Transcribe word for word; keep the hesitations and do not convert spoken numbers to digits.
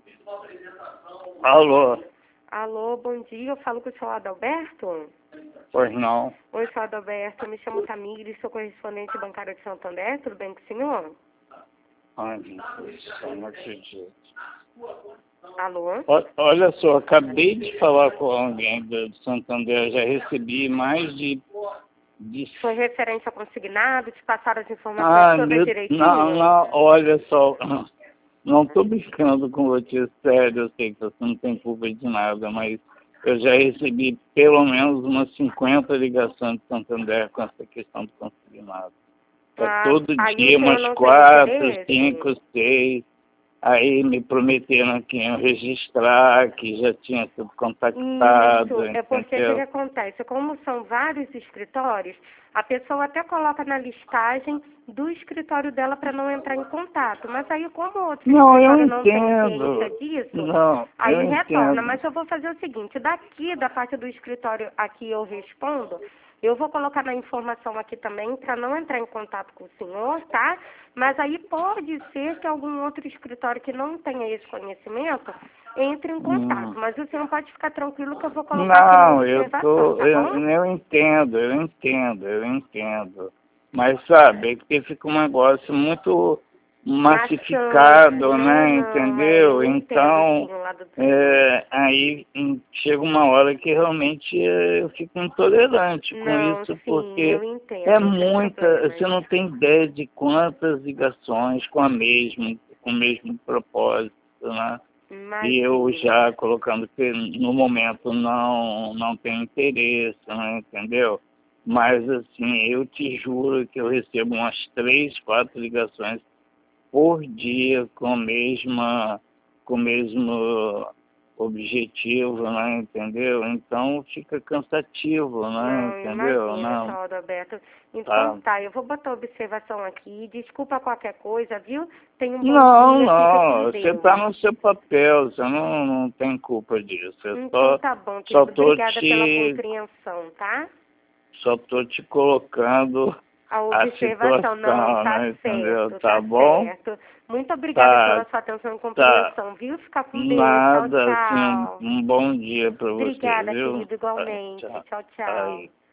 Alô? Alô, bom dia, eu falo com o senhor Adalberto? Pois não. Oi, senhor Adalberto, eu me chamo Tamires, sou correspondente bancária de Santander, tudo bem com o senhor? Ai, meu Deus, eu não acredito. Alô? O- Olha só, acabei de falar com alguém do Santander, já recebi mais de... de... Foi referente ao consignado, te passaram as informações Ah, todas meu... direitinho? não, não, olha só, não estou brincando com você, sério, eu sei que você não tem culpa de nada, mas eu já recebi pelo menos umas cinquenta ligações de Santander com essa questão do consignado. É Ah, todo aí o dia, senhor umas não tem quatro, interesse? cinco, seis. Aí me prometeram que iam registrar, que já tinha sido contactado, Isso, é porque o que, que entendeu? acontece? Como são vários escritórios, a pessoa até coloca na listagem do escritório dela para não entrar em contato. Mas aí, como o outro Não, eu escritório não tem entendo. ciência disso, Não, aí eu retorna. entendo. Mas eu vou fazer o seguinte, daqui da parte do escritório aqui eu respondo, eu vou colocar na informação aqui também para não entrar em contato com o senhor, tá? Mas aí pode ser que algum outro escritório que não tenha esse conhecimento entre em contato. Hum. Mas o senhor pode ficar tranquilo que eu vou colocar aqui na Não, eu observação, tô, tá eu, bom? eu entendo, eu entendo, eu entendo. Mas sabe, é que fica um negócio muito Maçante, massificado, né? né? Não, é, Entendeu? eu entendo Então, sim o lado do senhor. é, aí hum, chega uma hora que realmente é, eu fico intolerante com Não, isso, sim, porque eu entendo, é não tem muita, problema. você não tem ideia de quantas ligações com a mesma, com o mesmo propósito, né? E eu Imagino. já colocando que no momento não, não tenho interesse, né, entendeu? Mas assim, eu te juro que eu recebo umas três, quatro ligações por dia com a mesma, com o mesmo objetivo, né, entendeu? Então fica cansativo, né, Não, entendeu? imagina, Não, senhor Adalberto. tá. Então tá, eu vou botar observação aqui. Desculpa qualquer coisa, viu? Tenha um bom Não, dia, fica não, com você Deus. está no seu papel, você não, não tem culpa disso. Eu Então só, tá bom, só querido. tô Obrigada pela te compreensão, tá? Só estou te colocando A a observação, não, situação, tá né? Entendeu? certo, Tá tá bom? certo. Muito obrigada Tá, pela sua atenção e tá. compreensão, viu? Fica com Deus. Tchau, Nada, assim, tchau. um, um bom dia para você, Obrigada, viu? querido, Tá, igualmente. tchau. Tchau, tchau. Aí.